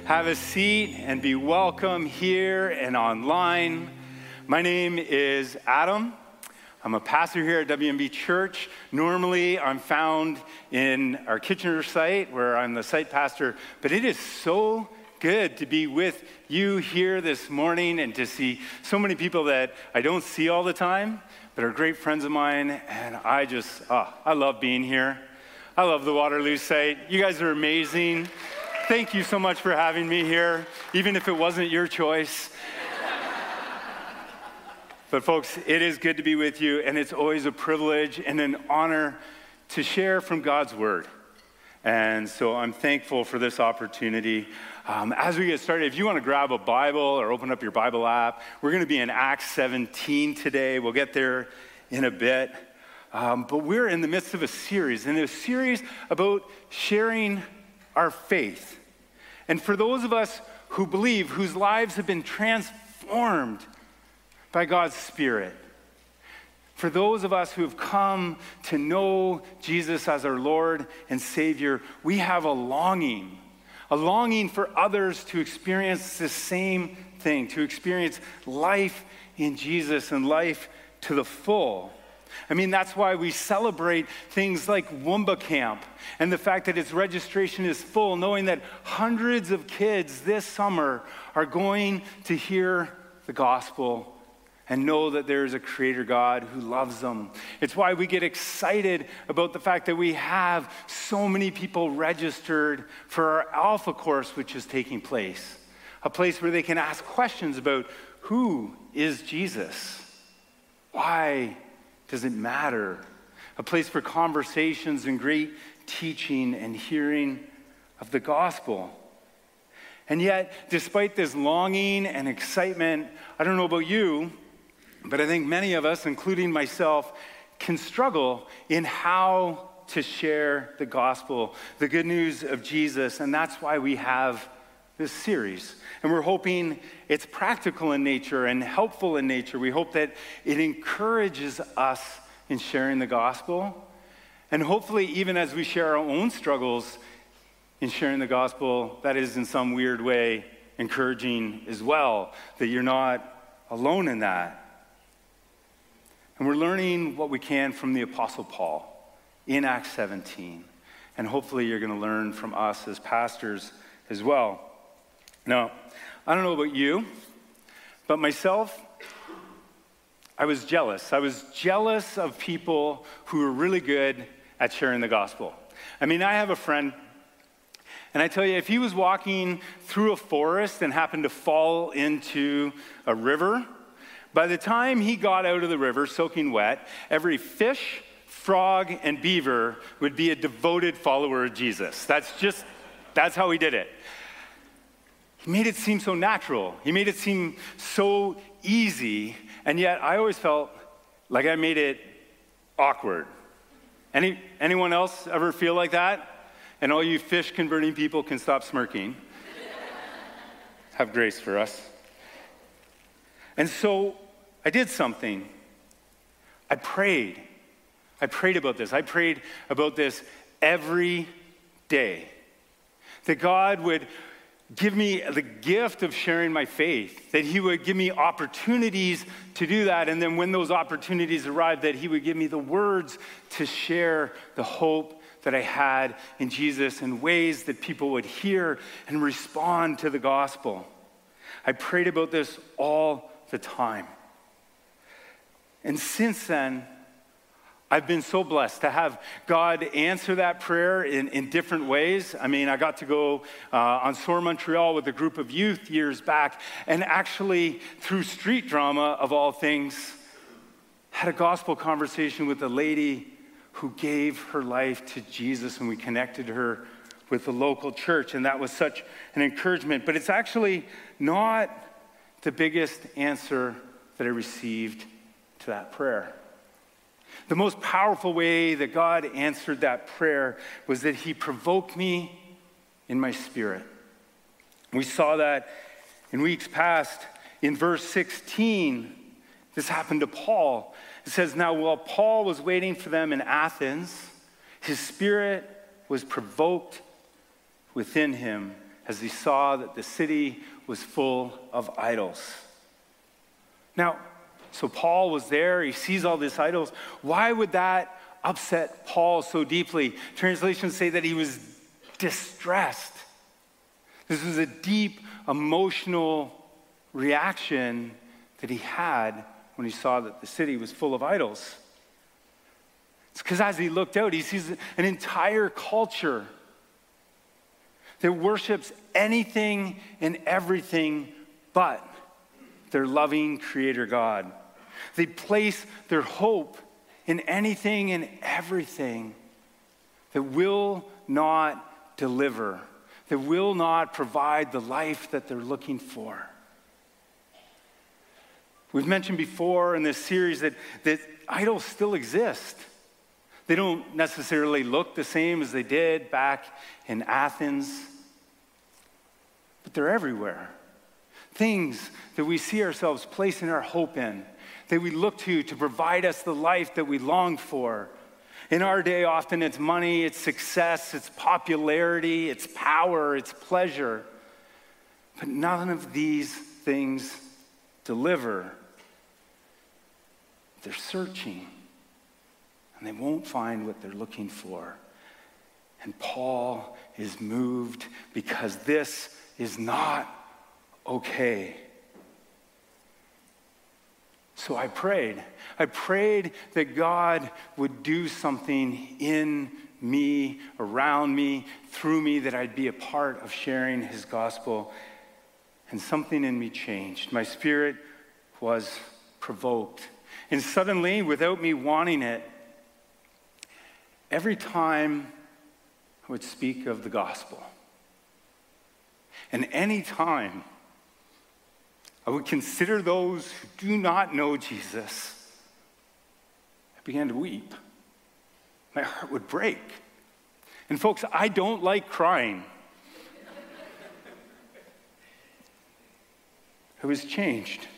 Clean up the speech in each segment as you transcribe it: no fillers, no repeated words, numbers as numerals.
have a seat and be welcome here and online. My name is Adam. I'm a pastor here at WMB Church. Normally, I'm found in our Kitchener site where I'm the site pastor, but it is so good to be with you here this morning and to see so many people that I don't see all the time, but are great friends of mine, and I love being here. I love the Waterloo site. You guys are amazing. Thank you so much for having me here, even if it wasn't your choice. But folks, it is good to be with you, and it's always a privilege and an honor to share from God's Word. And so I'm thankful for this opportunity. As we get started, if you want to grab a Bible or open up your Bible app, we're going to be in Acts 17 today. We'll get there in a bit. But we're in the midst of a series about sharing our faith. And for those of us who believe, whose lives have been transformed by God's Spirit, for those of us who have come to know Jesus as our Lord and Savior, we have a longing for others to experience the same thing, to experience life in Jesus and life to the full. I mean, that's why we celebrate things like Woomba Camp and the fact that its registration is full, knowing that hundreds of kids this summer are going to hear the gospel and know that there is a creator God who loves them. It's why we get excited about the fact that we have so many people registered for our Alpha course, which is taking place, a place where they can ask questions about who is Jesus? Why does it matter? A place for conversations and great teaching and hearing of the gospel. And yet, despite this longing and excitement, I don't know about you, but I think many of us, including myself, can struggle in how to share the gospel, the good news of Jesus, and that's why we have this series. And we're hoping it's practical in nature and helpful in nature. We hope that it encourages us in sharing the gospel. And hopefully, even as we share our own struggles in sharing the gospel, that is in some weird way encouraging as well, that you're not alone in that. And we're learning what we can from the Apostle Paul in Acts 17. And hopefully you're going to learn from us as pastors as well. Now, I don't know about you, but myself, I was jealous. I was jealous of people who were really good at sharing the gospel. I mean, I have a friend, and I tell you, if he was walking through a forest and happened to fall into a river, by the time he got out of the river soaking wet, every fish, frog, and beaver would be a devoted follower of Jesus. That's how he did it. He made it seem so natural. He made it seem so easy, and yet I always felt like I made it awkward. Anyone else ever feel like that? And all you fish-converting people can stop smirking. Have grace for us. And so I did something. I prayed about this. I prayed about this every day. That God would give me the gift of sharing my faith, that he would give me opportunities to do that, and then when those opportunities arrived, that he would give me the words to share the hope that I had in Jesus in ways that people would hear and respond to the gospel. I prayed about this all the time. And since then, I've been so blessed to have God answer that prayer in different ways. I mean, I got to go on Soar Montreal with a group of youth years back, and actually, through street drama of all things, had a gospel conversation with a lady who gave her life to Jesus, and we connected her with the local church, and that was such an encouragement. But it's actually not the biggest answer that I received to that prayer. The most powerful way that God answered that prayer was that he provoked me in my spirit. We saw that in weeks past. In verse 16, this happened to Paul. It says, now while Paul was waiting for them in Athens, his spirit was provoked within him as he saw that the city was full of idols. Now, so Paul was there, he sees all these idols. Why would that upset Paul so deeply? Translations say that he was distressed. This was a deep emotional reaction that he had when he saw that the city was full of idols. It's because as he looked out, he sees an entire culture that worships anything and everything but their loving Creator God. They place their hope in anything and everything that will not deliver, that will not provide the life that they're looking for. We've mentioned before in this series that idols still exist. They don't necessarily look the same as they did back in Athens, but they're everywhere. Things that we see ourselves placing our hope in, that we look to provide us the life that we long for. In our day, often it's money, it's success, it's popularity, it's power, it's pleasure. But none of these things deliver. They're searching, and they won't find what they're looking for. And Paul is moved because this is not okay. So I prayed that God would do something in me, around me, through me, that I'd be a part of sharing his gospel. And something in me changed. My spirit was provoked. And suddenly, without me wanting it, every time I would speak of the gospel, and any time I would consider those who do not know Jesus, I began to weep. My heart would break. And folks, I don't like crying. I was changed.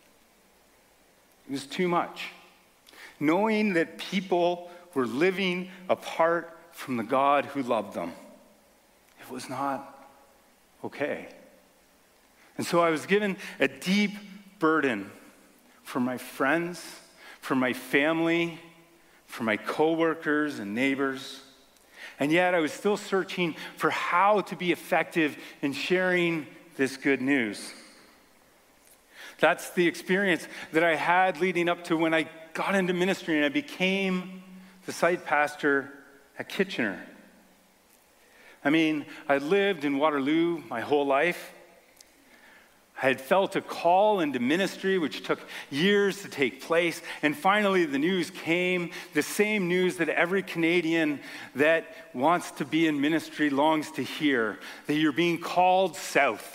It was too much. Knowing that people were living apart from the God who loved them, it was not okay. And so I was given a deep burden for my friends, for my family, for my coworkers and neighbors. And yet I was still searching for how to be effective in sharing this good news. That's the experience that I had leading up to when I got into ministry and I became the site pastor at Kitchener. I mean, I lived in Waterloo my whole life. I had felt a call into ministry, which took years to take place. And finally, the news came, the same news that every Canadian that wants to be in ministry longs to hear, that you're being called south.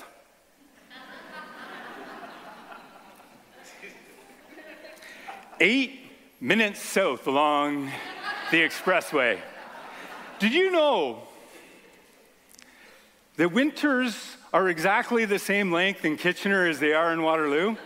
8 minutes south along the expressway. Did you know that winters are exactly the same length in Kitchener as they are in Waterloo?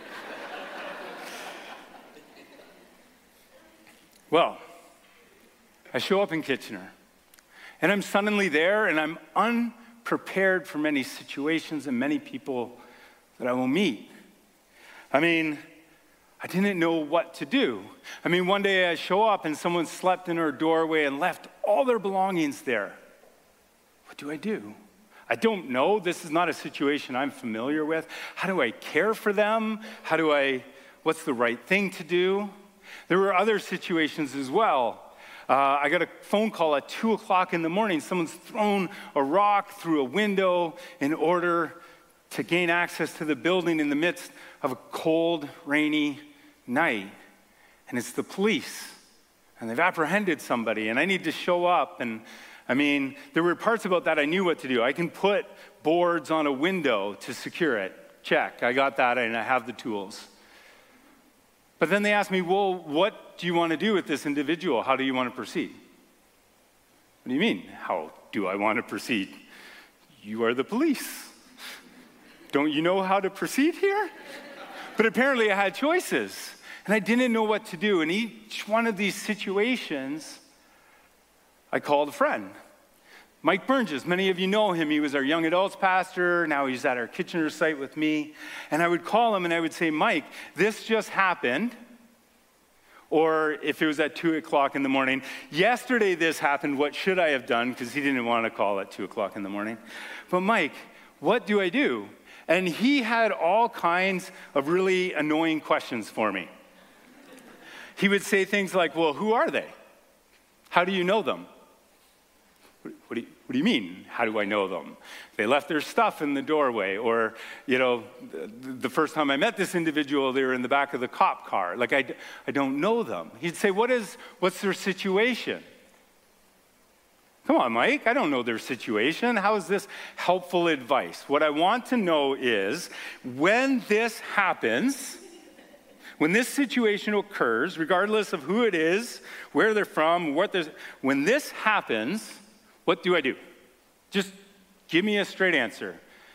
Well, I show up in Kitchener, and I'm suddenly there, and I'm unprepared for many situations and many people that I will meet. I mean, I didn't know what to do. I mean, one day I show up and someone slept in our doorway and left all their belongings there. What do I do? I don't know. This is not a situation I'm familiar with. How do I care for them? What's the right thing to do? There were other situations as well. I got a phone call at 2 o'clock in the morning. Someone's thrown a rock through a window in order to gain access to the building in the midst of a cold, rainy night. And it's the police. And they've apprehended somebody. And I need to show up. And I mean, there were parts about that I knew what to do. I can put boards on a window to secure it. Check. I got that and I have the tools. But then they asked me, well, what do you want to do with this individual? How do you want to proceed? What do you mean, how do I want to proceed? You are the police. Don't you know how to proceed here? But apparently I had choices, and I didn't know what to do. In each one of these situations, I called a friend. Mike Burgess, many of you know him. He was our young adults pastor. Now he's at our Kitchener site with me. And I would call him and I would say, Mike, this just happened. Or if it was at 2 o'clock in the morning, yesterday this happened, what should I have done? Because he didn't want to call at 2 o'clock in the morning. But Mike, what do I do? And he had all kinds of really annoying questions for me. He would say things like, well, who are they? How do you know them? What do you mean, how do I know them? They left their stuff in the doorway. Or, the first time I met this individual, they were in the back of the cop car. Like, I don't know them. He'd say, what's their situation? Come on, Mike, I don't know their situation. How is this helpful advice? What I want to know is, when this happens, when this situation occurs, regardless of who it is, where they're from, when this happens, what do I do? Just give me a straight answer.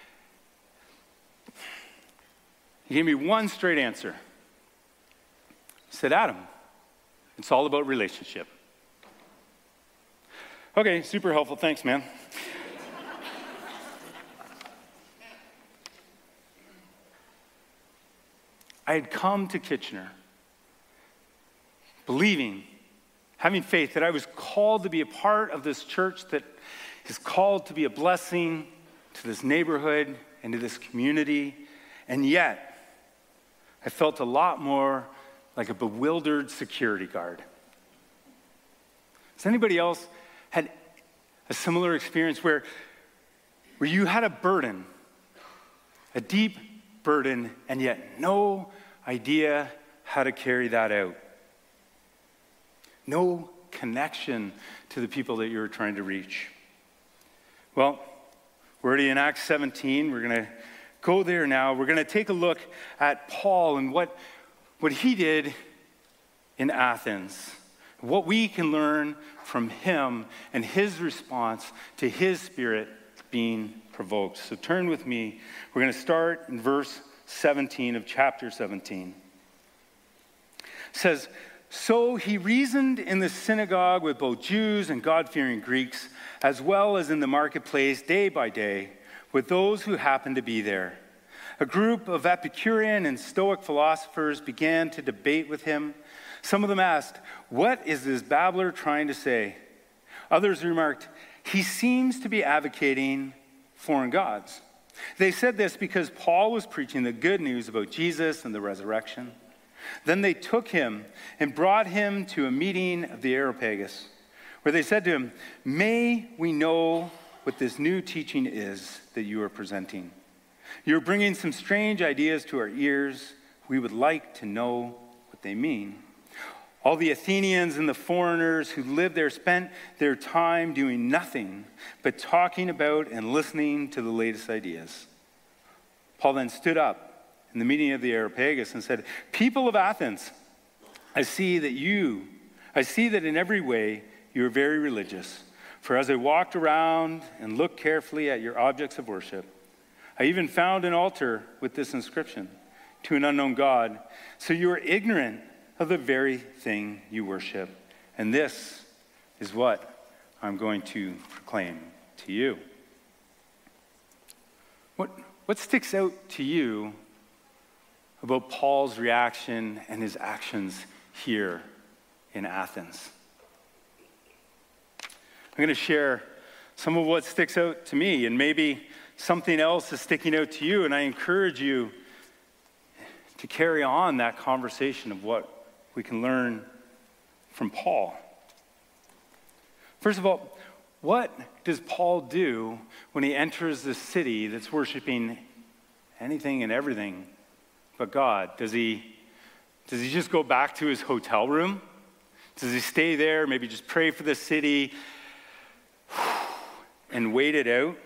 He gave me one straight answer. He said, Adam, it's all about relationship. Okay, super helpful. Thanks, man. I had come to Kitchener believing, having faith that I was called to be a part of this church that is called to be a blessing to this neighborhood and to this community. And yet, I felt a lot more like a bewildered security guard. Has anybody else had a similar experience where you had a burden, a deep burden, and yet no idea how to carry that out? No connection to the people that you're trying to reach. Well, we're already in Acts 17. We're going to go there now. We're going to take a look at Paul and what he did in Athens, what we can learn from him and his response to his spirit being provoked. So turn with me. We're going to start in verse 17 of chapter 17. It says, so he reasoned in the synagogue with both Jews and God-fearing Greeks, as well as in the marketplace day by day, with those who happened to be there. A group of Epicurean and Stoic philosophers began to debate with him. Some of them asked, what is this babbler trying to say? Others remarked, he seems to be advocating foreign gods. They said this because Paul was preaching the good news about Jesus and the resurrection. Then they took him and brought him to a meeting of the Areopagus, where they said to him, may we know what this new teaching is that you are presenting? You're bringing some strange ideas to our ears. We would like to know what they mean. All the Athenians and the foreigners who lived there spent their time doing nothing but talking about and listening to the latest ideas. Paul then stood up in the meeting of the Areopagus and said, people of Athens, I see that in every way you are very religious. For as I walked around and looked carefully at your objects of worship, I even found an altar with this inscription, to an unknown God. So you are ignorant of the very thing you worship. And this is what I'm going to proclaim to you. What sticks out to you about Paul's reaction and his actions here in Athens? I'm going to share some of what sticks out to me, and maybe something else is sticking out to you, and I encourage you to carry on that conversation of what we can learn from Paul. First of all, what does Paul do when he enters the city that's worshiping anything and everything but God? Does he just go back to his hotel room? Does he stay there, maybe just pray for the city and wait it out?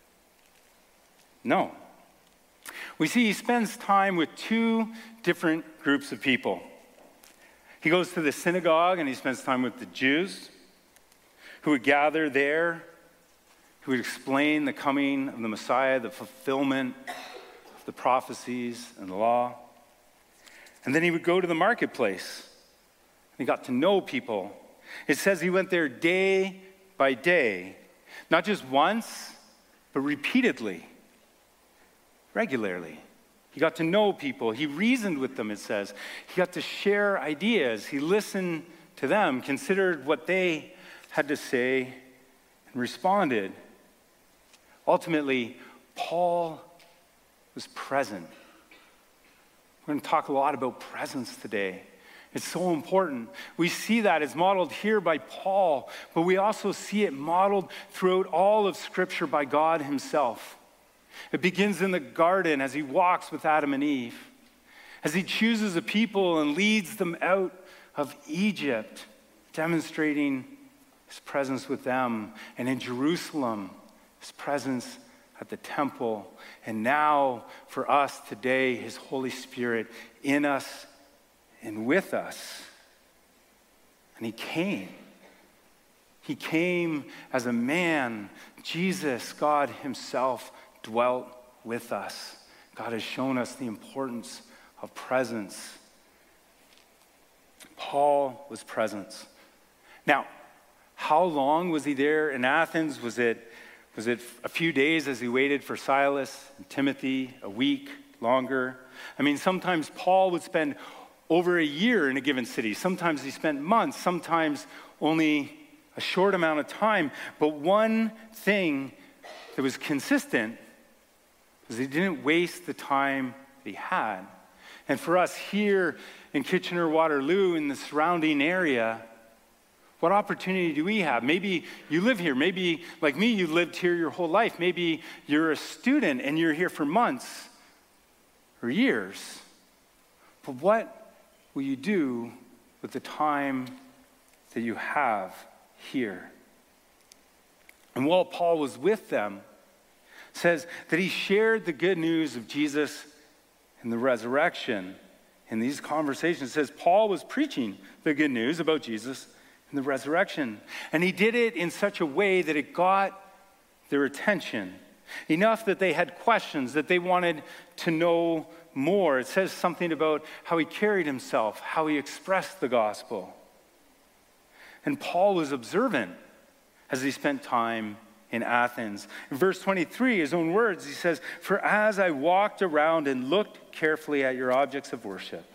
No. We see he spends time with two different groups of people. He goes to the synagogue and he spends time with the Jews who would gather there, who would explain the coming of the Messiah, the fulfillment of the prophecies and the law. And then he would go to the marketplace. He got to know people. It says he went there day by day. Not just once, but repeatedly, regularly. He got to know people. He reasoned with them, it says. He got to share ideas. He listened to them, considered what they had to say, and responded. Ultimately, Paul was present. We're going to talk a lot about presence today. It's so important. We see that it's modeled here by Paul, but we also see it modeled throughout all of Scripture by God himself. It begins in the garden as he walks with Adam and Eve, as he chooses a people and leads them out of Egypt, demonstrating his presence with them, and in Jerusalem, his presence at the temple, and now for us today, his Holy Spirit in us and with us. And he came. He came as a man. Jesus, God himself, dwelt with us. God has shown us the importance of presence. Paul was present. Now, how long was he there in Athens? Was it a few days as he waited for Silas and Timothy, a week, longer? I mean, sometimes Paul would spend over a year in a given city. Sometimes he spent months, sometimes only a short amount of time. But one thing that was consistent was he didn't waste the time that he had. And for us here in Kitchener-Waterloo, in the surrounding area, what opportunity do we have? Maybe you live here. Maybe, like me, you lived here your whole life. Maybe you're a student and you're here for months or years. But what will you do with the time that you have here? And while Paul was with them, it says that he shared the good news of Jesus and the resurrection. In these conversations, it says Paul was preaching the good news about Jesus and the resurrection. And he did it in such a way that it got their attention, enough that they had questions, that they wanted to know more. It says something about how he carried himself, how he expressed the gospel. And Paul was observant as he spent time in Athens. In verse 23, his own words, he says, "For as I walked around and looked carefully at your objects of worship,"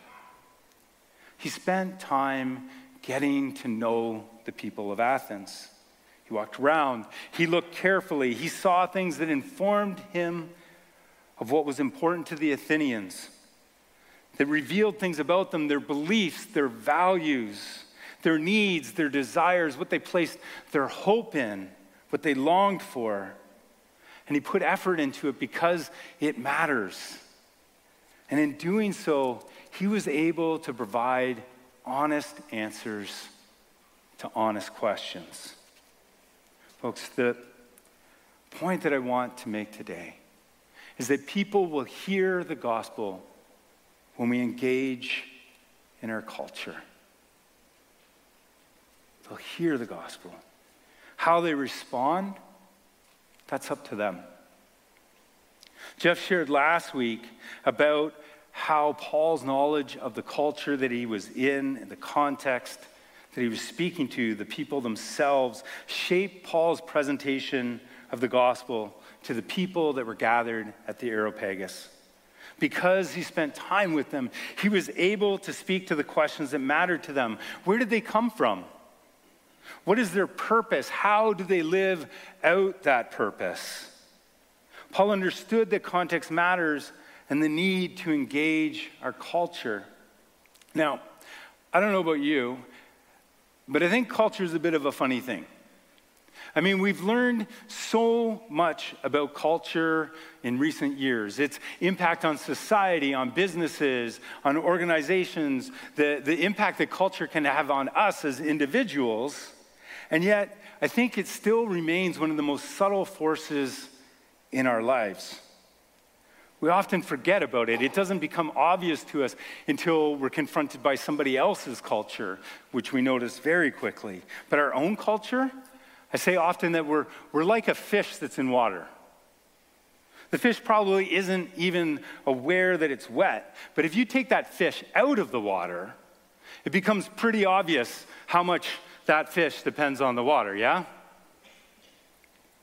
he spent time getting to know the people of Athens. He walked around, he looked carefully, he saw things that informed him of what was important to the Athenians, that revealed things about them, their beliefs, their values, their needs, their desires, what they placed their hope in, what they longed for. And he put effort into it because it matters. And in doing so, he was able to provide honest answers to honest questions. Folks, the point that I want to make today is that people will hear the gospel when we engage in our culture. They'll hear the gospel. How they respond, that's up to them. Jeff shared last week about how Paul's knowledge of the culture that he was in and the context that he was speaking to, the people themselves, shaped Paul's presentation of the gospel to the people that were gathered at the Areopagus. Because he spent time with them, he was able to speak to the questions that mattered to them. Where did they come from? What is their purpose? How do they live out that purpose? Paul understood that context matters and the need to engage our culture. Now, I don't know about you, but I think culture is a bit of a funny thing. I mean, we've learned so much about culture in recent years. Its impact on society, on businesses, on organizations, the impact that culture can have on us as individuals. And yet, I think it still remains one of the most subtle forces in our lives. We often forget about it. It doesn't become obvious to us until we're confronted by somebody else's culture, which we notice very quickly. But our own culture, I say often that we're like a fish that's in water. The fish probably isn't even aware that it's wet. But if you take that fish out of the water, it becomes pretty obvious how much that fish depends on the water, yeah?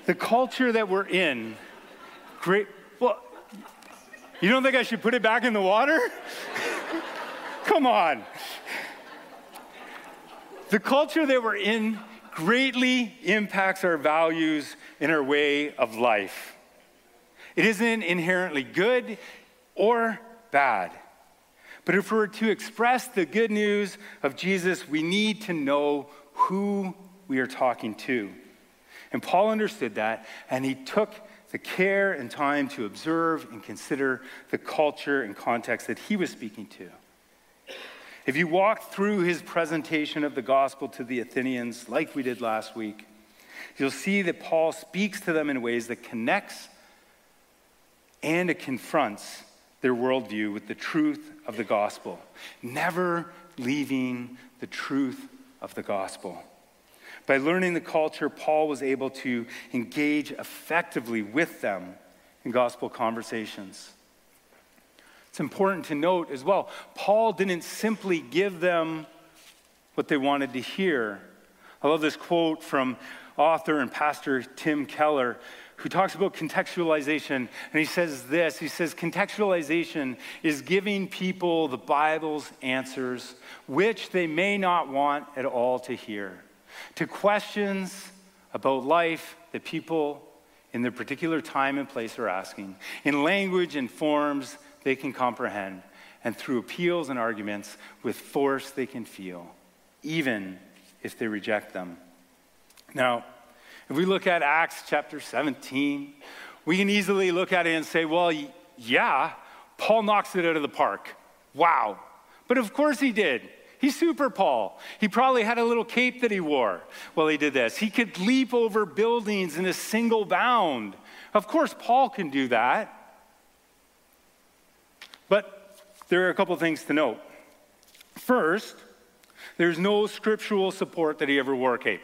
The culture that we're in, well, you don't think I should put it back in the water? Come on. The culture that we're in greatly impacts our values and our way of life. It isn't inherently good or bad. But if we're to express the good news of Jesus, we need to know who we are talking to. And Paul understood that, and he took the care and time to observe and consider the culture and context that he was speaking to. If you walk through his presentation of the gospel to the Athenians, like we did last week, you'll see that Paul speaks to them in ways that connects and it confronts their worldview with the truth of the gospel, never leaving the truth of the gospel. By learning the culture, Paul was able to engage effectively with them in gospel conversations. It's important to note as well, Paul didn't simply give them what they wanted to hear. I love this quote from author and pastor Tim Keller, who talks about contextualization, and he says this, he says, contextualization is giving people the Bible's answers, which they may not want at all to hear, to questions about life that people in their particular time and place are asking, in language and forms they can comprehend, and through appeals and arguments with force they can feel, even if they reject them. Now, if we look at Acts chapter 17, we can easily look at it and say, well, yeah, Paul knocks it out of the park. Wow. But of course he did. He's super Paul. He probably had a little cape that he wore while he did this. He could leap over buildings in a single bound. Of course, Paul can do that. But there are a couple things to note. First, there's no scriptural support that he ever wore a cape.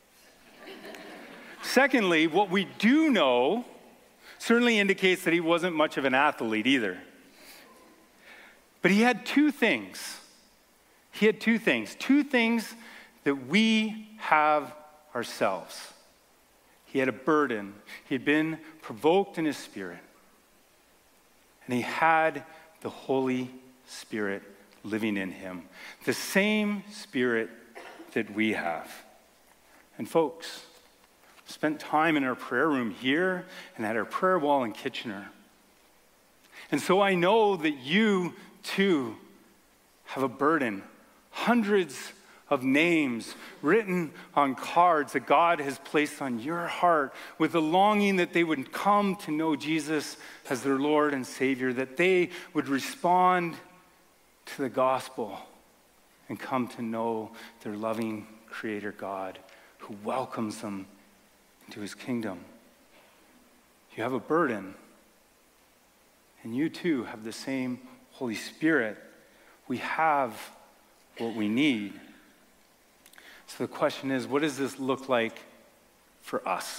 Secondly, what we do know certainly indicates that he wasn't much of an athlete either. But he had two things. He had two things that we have ourselves. He had a burden. He had been provoked in his spirit. And he had the Holy Spirit living in him. The same Spirit that we have. And folks, spent time in our prayer room here and at our prayer wall in Kitchener. And so I know that you too have a burden. Hundreds of names written on cards that God has placed on your heart with the longing that they would come to know Jesus as their Lord and Savior, that they would respond to the gospel and come to know their loving Creator God who welcomes them into his kingdom. You have a burden, and you too have the same Holy Spirit. We have what we need. So the question is, what does this look like for us?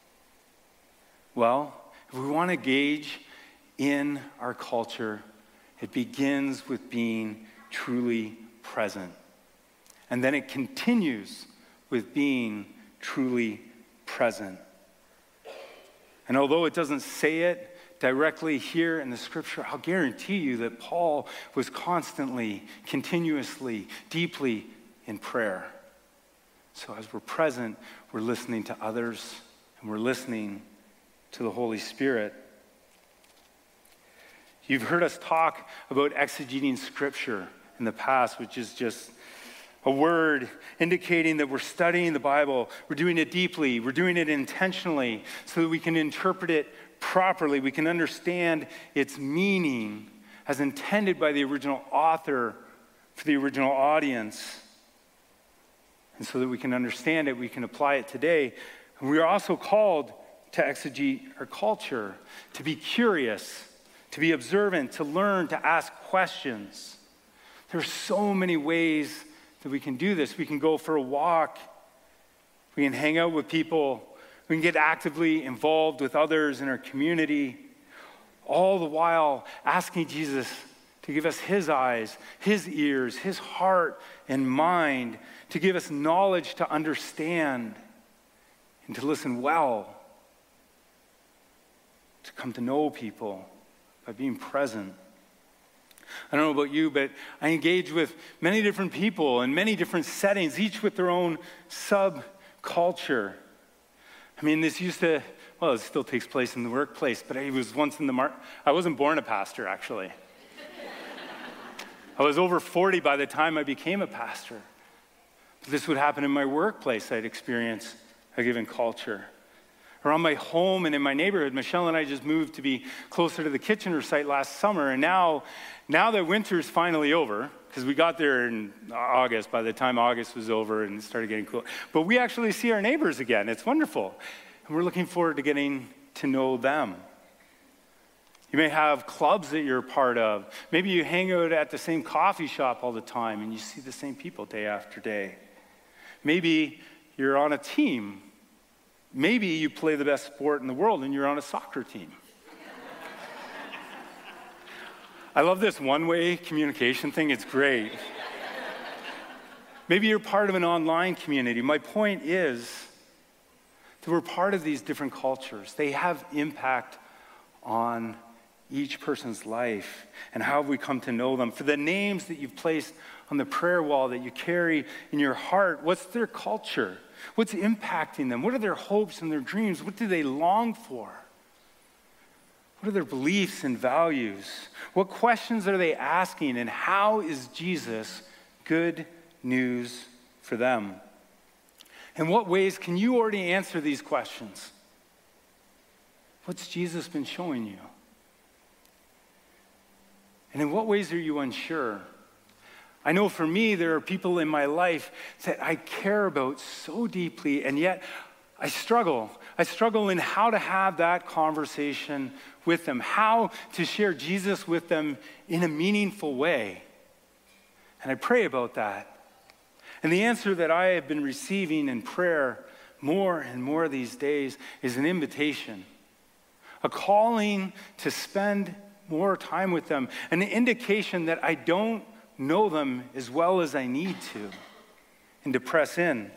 Well, if we want to engage in our culture, it begins with being truly present. And then it continues with being truly present. And although it doesn't say it directly here in the scripture, I'll guarantee you that Paul was constantly, continuously, deeply in prayer. So as we're present, we're listening to others and we're listening to the Holy Spirit. You've heard us talk about exegeting scripture in the past, which is just a word indicating that we're studying the Bible, we're doing it deeply, we're doing it intentionally so that we can interpret it properly, we can understand its meaning as intended by the original author for the original audience. And so that we can understand it, we can apply it today. And we are also called to exegete our culture, to be curious, to be observant, to learn, to ask questions. There are so many ways that we can do this. We can go for a walk. We can hang out with people. We can get actively involved with others in our community, all the while asking Jesus to give us his eyes, his ears, his heart and mind, to give us knowledge to understand and to listen well come to know people, by being present. I don't know about you, but I engage with many different people in many different settings, each with their own subculture. I mean, this used to, well, it still takes place in the workplace, but I was once I wasn't born a pastor, actually. I was over 40 by the time I became a pastor. This would happen in my workplace. I'd experience a given culture. Around my home and in my neighborhood, Michelle and I just moved to be closer to the Kitchener site last summer, and now that winter's finally over, because we got there in August, by the time August was over and it started getting cool, but we actually see our neighbors again. It's wonderful, and we're looking forward to getting to know them. You may have clubs that you're a part of. Maybe you hang out at the same coffee shop all the time, and you see the same people day after day. Maybe you're on a team. Maybe you play the best sport in the world and you're on a soccer team. I love this one-way communication thing. It's great. Maybe you're part of an online community. My point is that we're part of these different cultures. They have impact on each person's life and how have we come to know them. For the names that you've placed on the prayer wall that you carry in your heart, what's their culture? What's impacting them? What are their hopes and their dreams? What do they long for? What are their beliefs and values? What questions are they asking? And how is Jesus good news for them? In what ways can you already answer these questions? What's Jesus been showing you? And in what ways are you unsure? I know for me, there are people in my life that I care about so deeply, and yet I struggle. I struggle in how to have that conversation with them, how to share Jesus with them in a meaningful way. And I pray about that. And the answer that I have been receiving in prayer more and more these days is an invitation, a calling to spend more time with them, an indication that I don't know them as well as I need to, and to press in.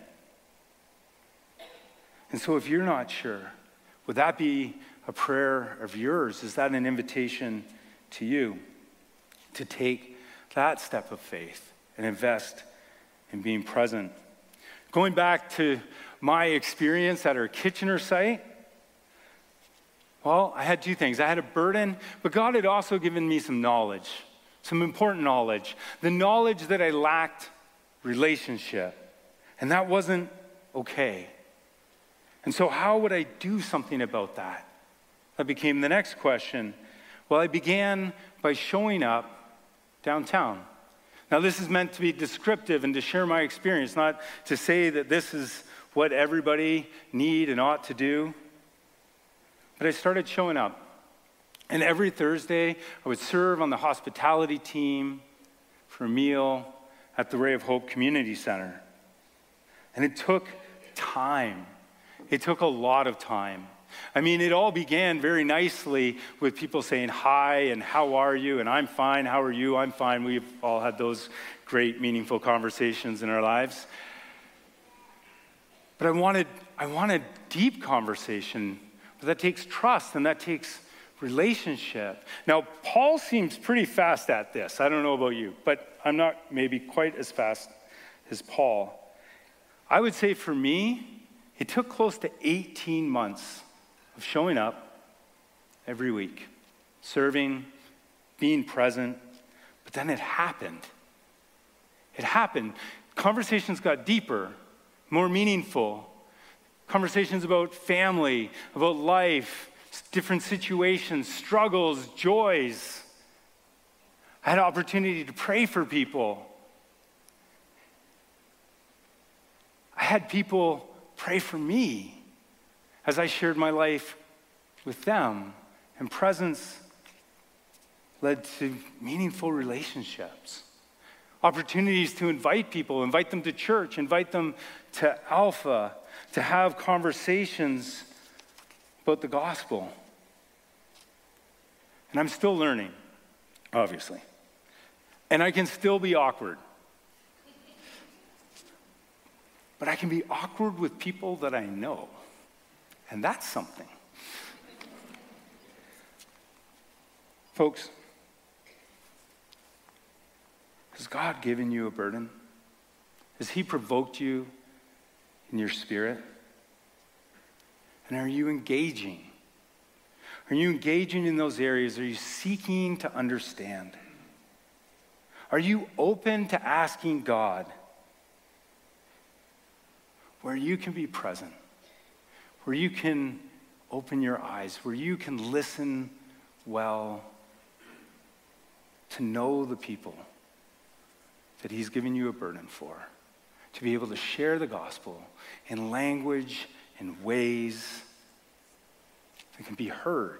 And so if you're not sure, would that be a prayer of yours? Is that an invitation to you to take that step of faith and invest in being present? Going back to my experience at our Kitchener site, well, I had two things. I had a burden, but God had also given me some knowledge. Some important knowledge. The knowledge that I lacked relationship. And that wasn't okay. And so how would I do something about that? That became the next question. Well, I began by showing up downtown. Now, this is meant to be descriptive and to share my experience, not to say that this is what everybody need and ought to do. But I started showing up. And every Thursday, I would serve on the hospitality team for a meal at the Ray of Hope Community Center. And it took time. It took a lot of time. I mean, it all began very nicely with people saying hi and how are you? And I'm fine. How are you? I'm fine. We've all had those great, meaningful conversations in our lives. But I wanted deep conversation. But that takes trust and that takes relationship. Now, Paul seems pretty fast at this. I don't know about you, but I'm not maybe quite as fast as Paul. I would say for me, it took close to 18 months of showing up every week, serving, being present, but then it happened. It happened. Conversations got deeper, more meaningful. Conversations about family, about life, different situations, struggles, joys. I had an opportunity to pray for people. I had people pray for me as I shared my life with them. And presence led to meaningful relationships. Opportunities to invite people, invite them to church, invite them to Alpha, to have conversations about the gospel. And I'm still learning, obviously. And I can still be awkward. But I can be awkward with people that I know. And that's something. Folks, has God given you a burden? Has he provoked you in your spirit? And are you engaging? Are you engaging in those areas? Are you seeking to understand? Are you open to asking God where you can be present, where you can open your eyes, where you can listen well to know the people that he's given you a burden for, to be able to share the gospel in language and ways that can be heard?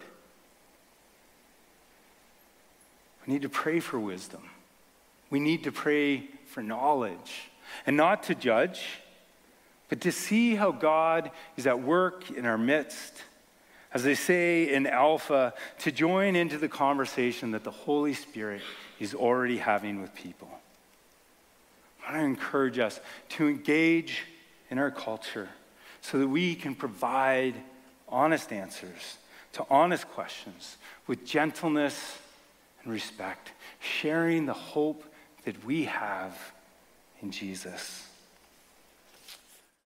We need to pray for wisdom. We need to pray for knowledge, and not to judge, but to see how God is at work in our midst. As they say in Alpha, to join into the conversation that the Holy Spirit is already having with people. I want to encourage us to engage in our culture so that we can provide honest answers to honest questions with gentleness and respect, sharing the hope that we have in Jesus.